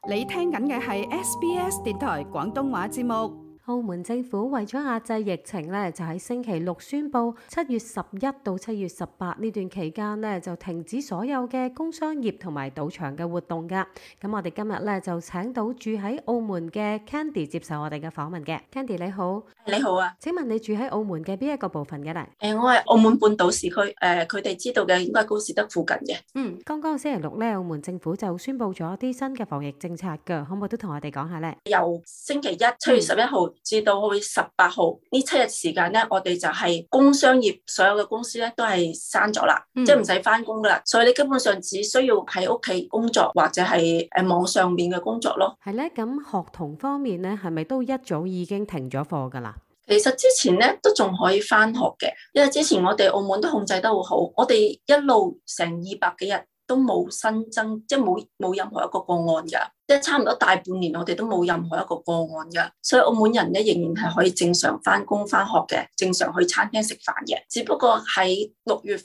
你聽緊嘅係 SBS 電台廣東話節目。 澳門政府為咗壓制疫情咧，就喺星期六宣布7月11到7月18呢段期間咧，就停止所有嘅工商業同埋賭場嘅活動㗎。咁我哋今日咧就請到住喺澳門嘅 Candy 接受我哋嘅訪問嘅。Candy 你好。 你好啊， 請問你住喺澳門嘅邊一個部分嘅咧？ 我係澳門半島市區，佢哋知道嘅應該係高士德附近嘅。 剛剛星期六咧，澳門政府就宣布咗啲新嘅防疫政策㗎，可唔可以都同我哋講下咧？ 由星期一7月11號至到去18號呢7日時間咧，我哋就係工商業所有嘅公司咧都係閂咗啦，即係唔使翻工噶啦，所以你基本上只需要喺屋企工作或者係網上面嘅工作咯。 係咧，咁學童方面咧，係咪都一早已經停咗課噶啦？ 其實之前咧都仲可以翻學嘅，因為之前我哋澳門都控制得好好，我哋一路成200幾日都冇新增，即係冇任何一個個案噶，即係差唔多大半年我哋都冇任何一個個案噶，所以澳門人咧仍然係可以正常翻工翻學嘅，正常去餐廳食飯嘅。只不過喺6月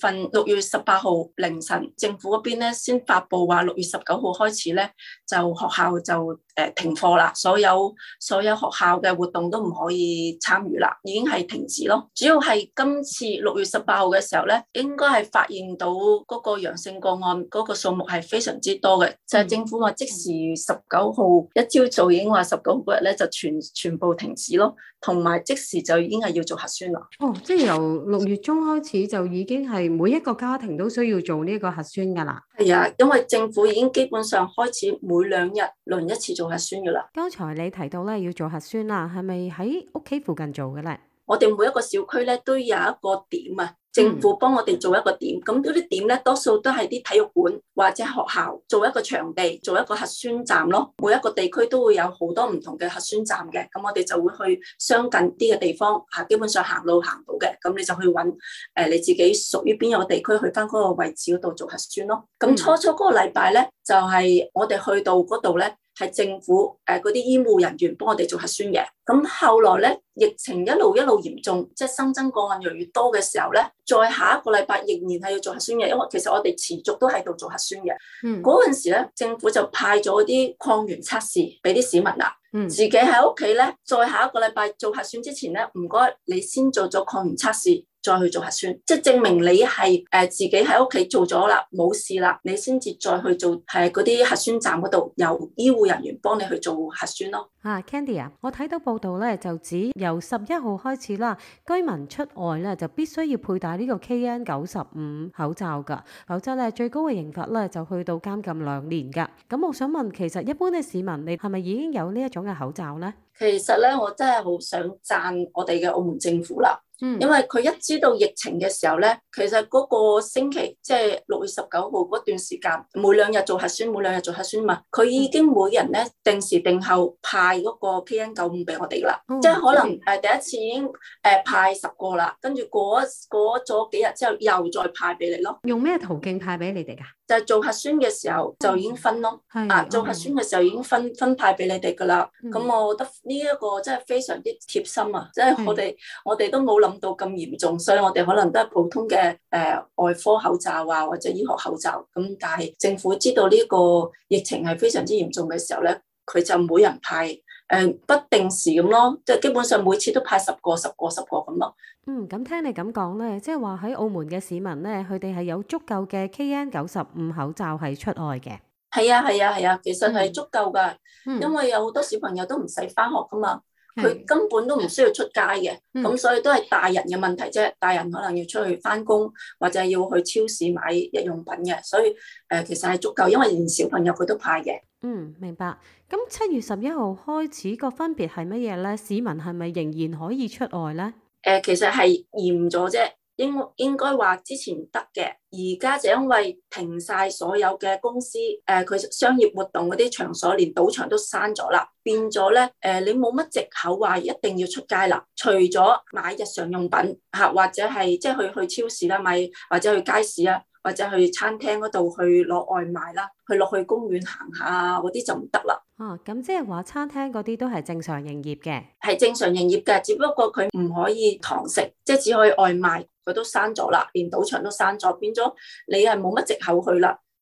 18號凌晨，政府嗰邊咧先發布話6月19號開始咧就學校就停課啦，所有學校嘅活動都唔可以參與啦，已經係停止咯。主要係今次6月18號嘅時候咧，應該係發現到嗰個陽性個案嗰個數目係非常之多嘅，就係政府話即時19號一朝早已經話19號嗰日咧就全部停止咯，同埋即時就已經係要做核酸啦。 即係由6月中開始就已經係每一個家庭都需要做呢個核酸噶啦。 係啊，因為政府已經基本上開始每2日輪一次做核酸噶啦。 剛才你提到咧要做核酸啦，係咪喺屋企附近做嘅咧？ 我哋每一個小區咧都有一個點啊，政府幫我哋做一個點，咁嗰啲點咧多數都係啲體育館或者學校做一個場地，做一個核酸站咯。每一個地區都會有好多唔同嘅核酸站嘅，咁我哋就會去相近啲嘅地方，基本上行路行到嘅，咁你就去揾你自己屬於邊個地區，去翻嗰個位置嗰度做核酸咯。咁初嗰個禮拜咧，就係我哋去到嗰度咧，係政府嗰啲醫護人員幫我哋做核酸嘅。咁後來咧，疫情一路嚴重，即係新增個案越嚟越多嘅時候咧，再下一個禮拜仍然係要做核酸嘅，因為其實我哋持續都喺度做核酸嘅。嗰陣時咧，政府就派咗啲抗原測試俾啲市民啦。自己喺屋企咧，再下一個禮拜做核酸之前咧，唔該你先做咗抗原測試，再去做核酸，即係證明你係自己喺屋企做咗啦，冇事啦，你先至再去做嗰啲核酸站嗰度由醫護人員幫你去做核酸咯。 Candy 啊，我睇到報道咧就指由11號開始啦，居民出外咧就必須要佩戴呢個 KN95 口罩噶，否則咧最高嘅刑罰咧就去到監禁2年噶。咁我想問，其實一般嘅市民你係咪已經有呢一種嘅口罩咧？ 其實咧，我真係好想讚我哋嘅澳門政府啦。因為佢一知道疫情嘅時候咧，其實嗰個星期即係6月19號嗰段時間，每2日做核酸，每2日做核酸嘛，佢已經每人咧定時定候派嗰個 KN95 俾我哋啦。即係可能第一次已經派10個啦，跟住過咗幾日之後又再派俾你咯。 用咩途徑派俾你哋噶？ 就係做核酸嘅時候就已經分咯，做核酸嘅時候已經分派俾你哋噶啦。咁我覺得呢一個真係非常之貼心啊！即係我哋都冇諗到咁嚴重，所以我哋可能都係普通嘅外科口罩啊，或者醫學口罩。咁但係政府知道呢個疫情係非常之嚴重嘅時候咧，佢就每人派不定時咁咯，即係基本上每次都派10個咁咯。 咁聽你咁講咧，即係話喺澳門嘅市民咧，佢哋係有足夠嘅 KN95 口罩係出外嘅。 係啊，其實係足夠噶，因為有好多小朋友都唔使翻學噶嘛，佢根本都唔需要出街嘅，咁所以都係大人嘅問題啫。大人可能要出去翻工或者要去超市買日用品嘅，所以其實係足夠，因為連小朋友佢都派嘅。 明白。咁7月11號開始個分別係乜嘢咧？市民係咪仍然可以出外咧？ 其實係嚴咗啫，應該話之前得嘅，而家就因為停晒所有嘅公司，佢商業活動嗰啲場所，連賭場都閂咗啦，變咗咧，你冇乜藉口話一定要出街啦，除咗買日常用品或者係即係去超市啦買，或者去街市啊，或者去餐廳嗰度去攞外賣啦，落去公園行下嗰啲就唔得啦。 咁即係話餐廳嗰啲都係正常營業嘅？ 係正常營業嘅，只不過佢唔可以堂食，即係只可以外賣，佢都閂咗啦，連賭場都閂咗，變咗你係冇乜藉口去啦。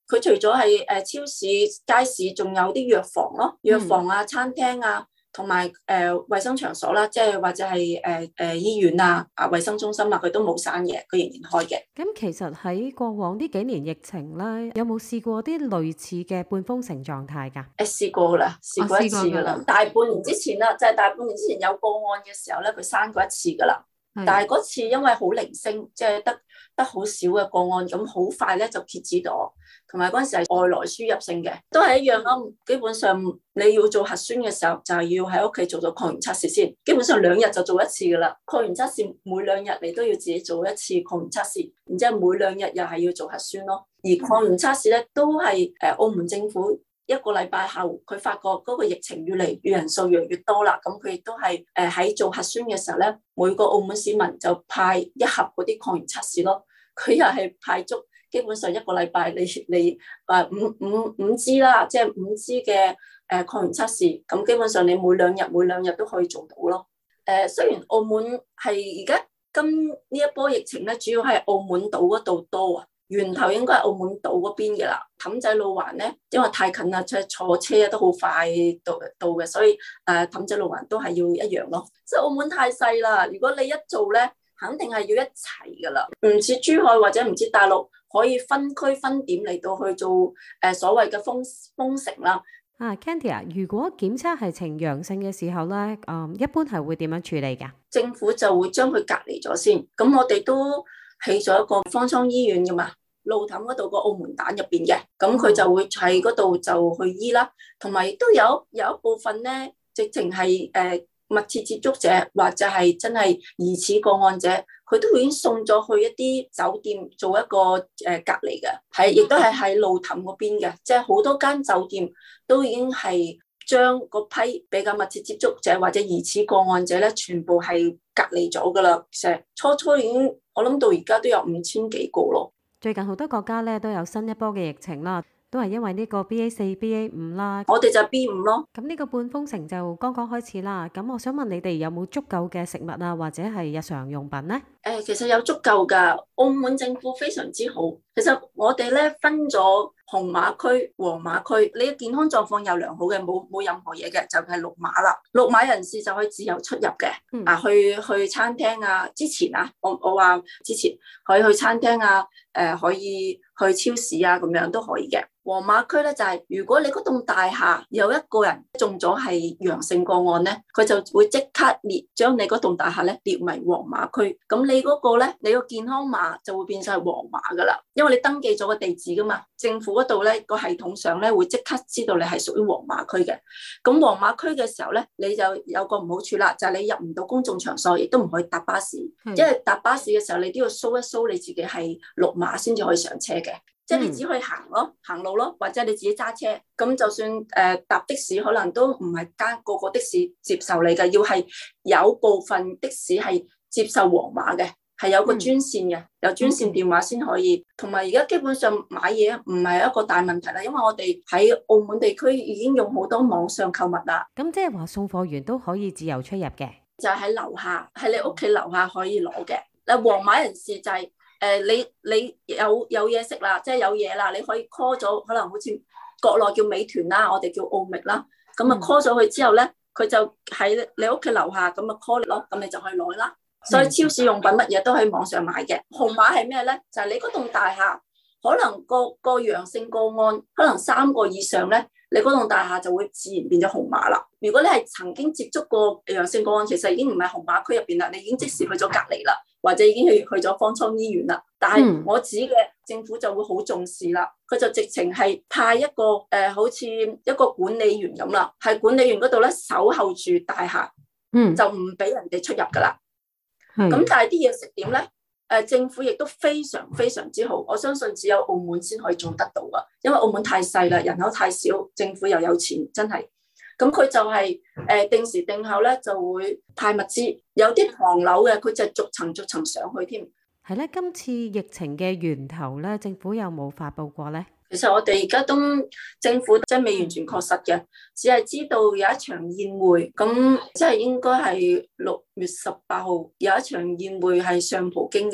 佢除咗係超市、街市，仲有啲藥房咯，藥房啊、餐廳啊，同埋衛生場所啦，即係或者係醫院啊、衛生中心啊，佢都冇閂嘅，佢仍然開嘅。 咁其實喺過往呢幾年疫情咧，有冇試過啲類似嘅半封城狀態㗎？ 試過啦，試過一次㗎啦，大半年之前啦，就係大半年之前有個案嘅時候咧，佢閂過一次㗎啦。但係嗰次因為好零星，即係得好少嘅個案，咁好快咧就截止咗。同埋嗰陣時係外來輸入性嘅，都係一樣咯。基本上你要做核酸嘅時候，就係要喺屋企做咗抗原測試先。基本上2日就做一次噶啦。抗原測試每2日你都要自己做一次抗原測試，然之後每2日又係要做核酸咯。而抗原測試咧都係澳門政府1個禮拜後，佢發覺嗰個疫情人數越嚟越多啦，咁佢亦都係喺做核酸嘅時候咧，每個澳門市民就派1盒嗰啲抗原測試咯。佢又係派足，基本上1個禮拜你五支啦，即係5支嘅抗原測試，咁基本上你每兩日都可以做到咯。雖然澳門係而家今呢一波疫情咧，主要係澳門島嗰度多啊。源頭應該係澳門島嗰邊嘅啦，氹仔路環咧，因為太近啦，坐車都好快到嘅，所以氹仔路環都係要一樣咯。即係澳門太細啦，如果你一做咧，肯定係要一齊噶啦，唔似珠海或者唔似大陸可以分區分點嚟到去做所謂嘅封城啦。 Candy 啊，如果檢測係呈陽性嘅時候咧，一般係會點樣處理㗎？政府就會將佢隔離咗先。咁我哋都起咗一個方艙醫院噶嘛，路氹嗰度個澳門蛋入邊嘅，咁佢就會喺嗰度就去醫啦。同埋亦都有一部分咧，直情係密切接觸者或者係真係疑似個案者，佢都已經送咗去一啲酒店做一個隔離嘅，亦都係喺路氹嗰邊嘅，即係好多間酒店都已經係將嗰批比較密切接觸者或者疑似個案者咧，全部係隔離咗噶啦。成初已經我諗到而家都有5000幾個咯。 最近好多國家咧都有新一波嘅疫情啦。都係因為呢個 BA4、BA5 啦， 我哋就 B5咯。 咁呢個半封城就剛剛開始啦。咁我想問你哋有冇足夠嘅食物啊，或者係日常用品呢？ 其實有足夠㗎。澳門政府非常之好。其實我哋咧分咗紅碼區、黃碼區，你嘅健康狀況又良好嘅，冇任何嘢嘅，就係綠碼啦。綠碼人士就可以自由出入嘅。去餐廳啊，之前啊，我話之前可以去餐廳啊，可以去超市啊，咁樣都可以嘅。黃碼區咧就係如果你嗰棟大廈有一個人中咗係陽性個案咧，佢就會即刻將你嗰棟大廈咧列為黃碼區。咁你嗰個咧，你個健康碼就會變晒黃碼噶啦，因為你登記咗個地址噶嘛，政府嗰度咧個系統上咧會即刻知道你係屬於黃碼區嘅。咁黃碼區嘅時候咧，你就有個唔好處啦，就係你入唔到公眾場所，亦都唔可以搭巴士，因為搭巴士嘅時候你都要 show 一 show 你自己係綠碼先至可以上車嘅。即係你只可以行路咯，或者你自己揸車。咁就算搭的士，可能都唔係個個的士接受你嘅，要係有部分的士係接受黃碼嘅，係有個專線嘅，有專線電話先可以。同埋而家基本上買嘢唔係一個大問題啦，因為我哋喺澳門地區已經用好多網上購物啦。 咁即係話送貨員都可以自由出入嘅， 就喺樓下，喺你屋企樓下可以攞嘅。嗱，黃碼人士就係你有嘢食啦，即係有嘢啦，你可以 call 咗，可能好似國內叫美團啦，我哋叫澳覓啦，咁啊 call 咗佢之後咧，佢就喺你屋企樓下咁啊 call 你咯，咁你就可以攞啦。所以超市用品乜嘢都喺網上買嘅。紅碼係咩咧？就係你嗰棟大廈可能個陽性個案可能3個以上咧，你嗰棟大廈就會自然變咗紅碼啦。如果你係曾經接觸過陽性個案，其實已經唔係紅碼區入邊啦，你已經即時去咗隔離啦，或者已經去咗方艙醫院啦。但係我指嘅政府就會好重視啦，佢就直情係派一個好似一個管理員咁啦，係管理員嗰度咧守候住大廈，就唔俾人哋出入噶啦。咁但係啲嘢食點咧？政府亦都非常非常之好，我相信只有澳門先可以做得到噶，因為澳門太細啦，人口太少，政府又有錢，真係。咁佢就係定時定候咧就會派物資，有啲唐樓嘅佢就逐層上去添。 係咧，今次疫情嘅源頭咧，政府有冇發佈過咧？ 其實我哋而家都政府真係未完全確實嘅，只係知道有一場宴會，咁即係應該係6月18號有一場宴會係上葡京嘅，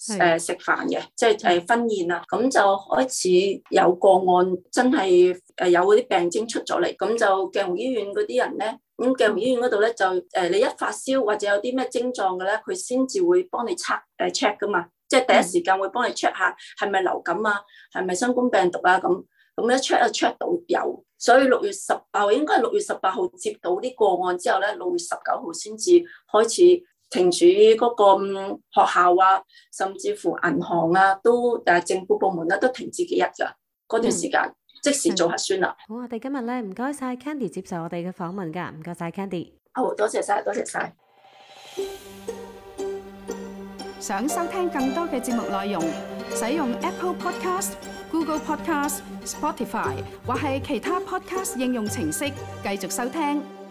食飯嘅，即係婚宴啊，咁就開始有個案，真係有嗰啲病徵出咗嚟，咁就鏡湖醫院嗰啲人咧，咁鏡湖醫院嗰度咧就你一發燒或者有啲咩症狀嘅咧，佢先至會幫你check 噶嘛，即係第一時間會幫你 check 下係咪流感啊，係咪新冠病毒啊咁一 check 就 check 到有，所以6月18號應該係6月18號接到啲個案之後咧，6月19號先至開始停止嗰個學校啊，甚至乎銀行啊都政府部門咧都停止幾日噶，嗰段時間即時做核酸啦。 好，我哋今日咧唔該晒 Candy 接受我哋嘅訪問噶，唔該晒 Candy。 好，多謝晒，多謝晒。 想收聽更多嘅節目內容，使用 Apple Podcast、Google Podcast、Spotify 或係其他 Podcast 應用程式繼續收聽。